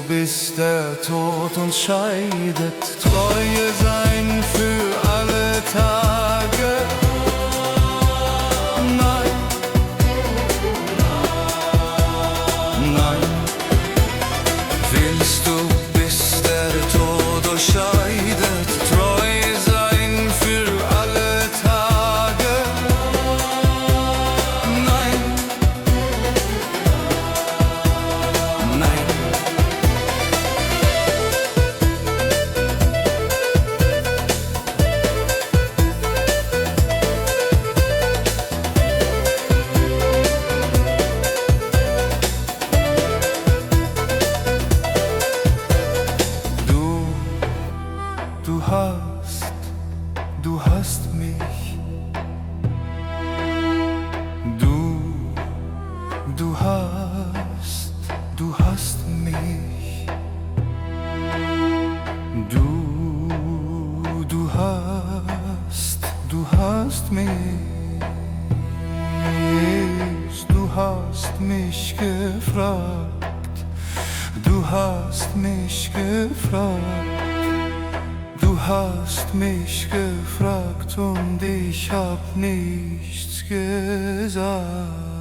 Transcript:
bis der Tod uns scheidet, Treue sein für alle Tage. Nein, nein, willst du, bis der Tod uns scheidet, treu sein für alle Tage? Nein, nein. Du hast mich. Du hast mich. Du hast mich. Du hast mich gefragt. Du hast mich gefragt. Du hast mich gefragt und ich hab nichts gesagt.